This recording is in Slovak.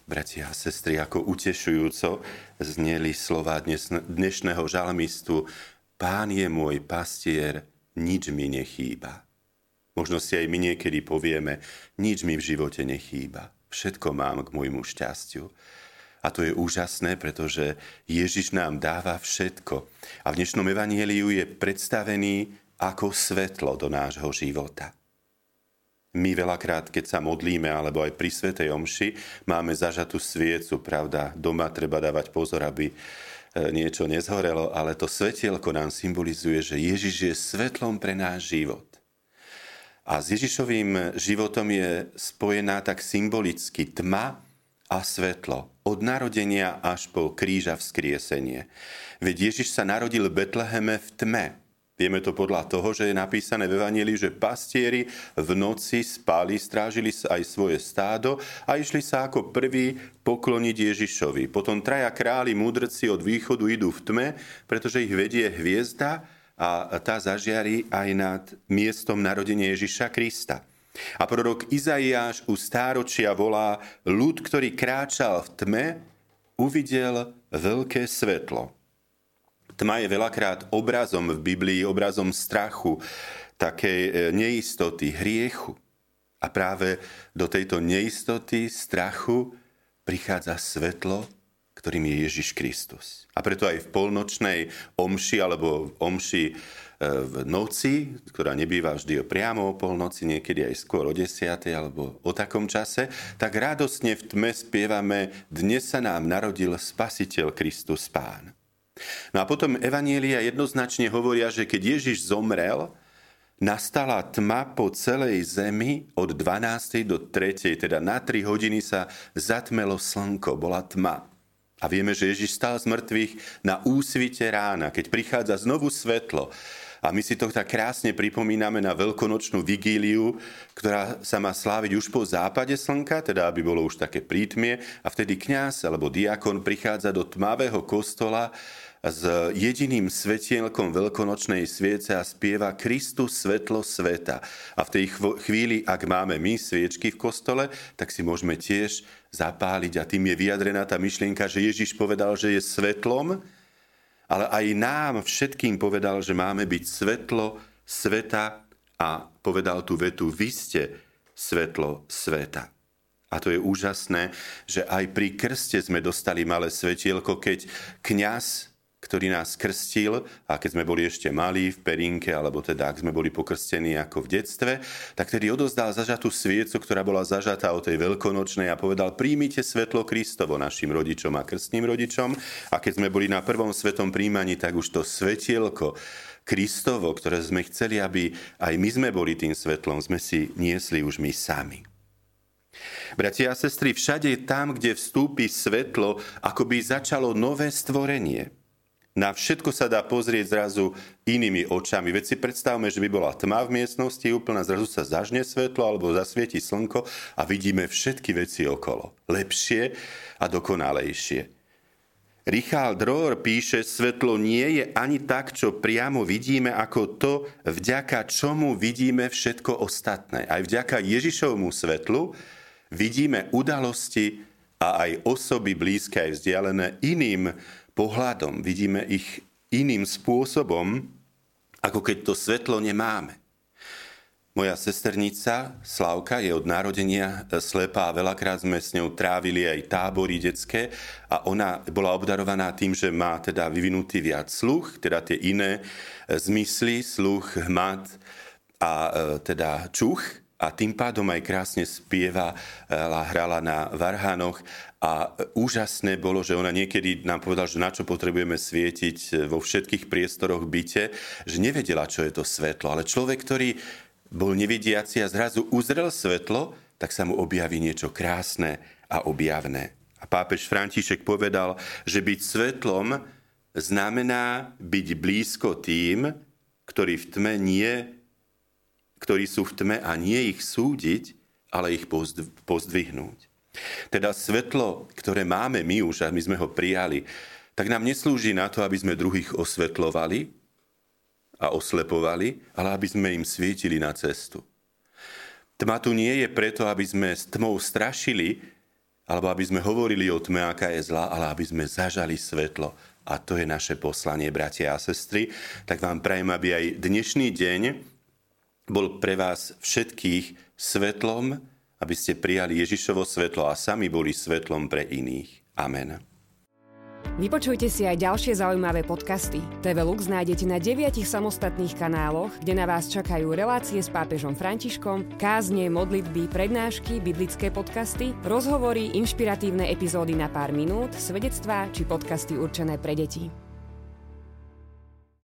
Bratia a sestry, ako utešujúco zneli slova dnešného žalmistu: Pán je môj pastier, nič mi nechýba. Možno si aj my niekedy povieme: nič mi v živote nechýba, všetko mám k môjmu šťastiu. A to je úžasné, pretože Ježiš nám dáva všetko. A v dnešnom evanjeliu je predstavený ako svetlo do nášho života. My veľakrát, keď sa modlíme, alebo aj pri svätej omši, máme zažatú sviecu, pravda? Doma treba dávať pozor, aby niečo nezhorelo, ale to svetielko nám symbolizuje, že Ježiš je svetlom pre náš život. A s Ježišovým životom je spojená tak symbolicky tma a svetlo. Od narodenia až po kríža vzkriesenie. Veď Ježiš sa narodil v Betleheme v tme. Vieme to podľa toho, že je napísané v Evanjeliu, že pastieri v noci spali, strážili aj svoje stádo a išli sa ako prví pokloniť Ježišovi. Potom traja králi múdrci od východu idú v tme, pretože ich vedie hviezda a tá zažiari aj nad miestom narodenia Ježiša Krista. A prorok Izaiáš u stáročia volá: ľud, ktorý kráčal v tme, uvidel veľké svetlo. Tma je veľakrát obrazom v Biblii, obrazom strachu, takej neistoty, hriechu. A práve do tejto neistoty, strachu prichádza svetlo, ktorým je Ježiš Kristus. A preto aj v polnočnej omši, alebo omši v noci, ktorá nebýva vždy priamo o polnoci, niekedy aj skôr o 10. alebo o takom čase, tak radostne v tme spievame: dnes sa nám narodil Spasiteľ Kristus Pán. No a potom evanjelia jednoznačne hovoria, že keď Ježiš zomrel, nastala tma po celej zemi od 12. do 3. Teda na 3 hodiny sa zatmelo slnko, bola tma. A vieme, že Ježiš stal z mŕtvych na úsvite rána, keď prichádza znovu svetlo. A my si to tak krásne pripomíname na veľkonočnú vigíliu, ktorá sa má sláviť už po západe slnka, teda aby bolo už také prítmie. A vtedy kňaz alebo diakon prichádza do tmavého kostola s jediným svetielkom veľkonočnej sviece a spieva: Kristus, svetlo sveta. A v tej chvíli, ak máme my sviečky v kostole, tak si môžeme tiež zapáliť. A tým je vyjadrená tá myšlienka, že Ježiš povedal, že je svetlom, ale aj nám všetkým povedal, že máme byť svetlo sveta, a povedal tú vetu: vy ste svetlo sveta. A to je úžasné, že aj pri krste sme dostali malé svetielko, keď kňaz, ktorý nás krstil, a keď sme boli ešte malí v perinke, alebo teda ak sme boli pokrstení ako v detstve, tak tedy odozdal zažatú sviecu, ktorá bola zažatá o tej veľkonočnej, a povedal: príjmite svetlo Kristovo našim rodičom a krstným rodičom. A keď sme boli na prvom svetom príjmaní, tak už to svetielko Kristovo, ktoré sme chceli, aby aj my sme boli tým svetlom, sme si niesli už my sami. Bratia a sestry, všade tam, kde vstúpi svetlo, akoby začalo nové stvorenie. Na všetko sa dá pozrieť zrazu inými očami. Veď si predstavme, že by bola tma v miestnosti úplná, zrazu sa zažne svetlo alebo zasvieti slnko a vidíme všetky veci okolo. Lepšie a dokonalejšie. Richard Rohr píše: svetlo nie je ani tak, čo priamo vidíme, ako to, vďaka čomu vidíme všetko ostatné. Aj vďaka Ježišovmu svetlu vidíme udalosti a aj osoby blízke aj vzdialené iným pohľadom, vidíme ich iným spôsobom, ako keď to svetlo nemáme. Moja sesternica Slavka je od narodenia slepá a veľakrát sme s ňou trávili aj tábory detské a ona bola obdarovaná tým, že má teda vyvinutý viac sluch, teda tie iné zmysly, sluch, hmat a teda čuch. A tým pádom aj krásne spievala, hrala na varhanoch a úžasné bolo, že ona niekedy nám povedala, že na čo potrebujeme svietiť vo všetkých priestoroch byte, že nevedela, čo je to svetlo. Ale človek, ktorý bol nevidiaci a zrazu uzrel svetlo, tak sa mu objaví niečo krásne a objavné. A pápež František povedal, že byť svetlom znamená byť blízko tým, ktorí sú v tme, a nie ich súdiť, ale ich pozdvihnúť. Teda svetlo, ktoré máme my už, a my sme ho prijali, tak nám neslúži na to, aby sme druhých osvetľovali a oslepovali, ale aby sme im svietili na cestu. Tma tu nie je preto, aby sme s tmou strašili, alebo aby sme hovorili o tme, aká je zlá, ale aby sme zažali svetlo. A to je naše poslanie, bratia a sestry. Tak vám prajem, aby aj dnešný deň bol pre vás všetkých svetlom, aby ste prijali Ježišovo svetlo a sami boli svetlom pre iných. Amen. Vypočujte si aj ďalšie zaujímavé podcasty. TV Lux nájdete na 9 samostatných kanáloch, kde na vás čakajú relácie s pápežom Františkom, kázne, modlitby, prednášky, biblické podcasty, rozhovory, inšpiratívne epizódy na pár minút, svedectvá či podcasty určené pre deti.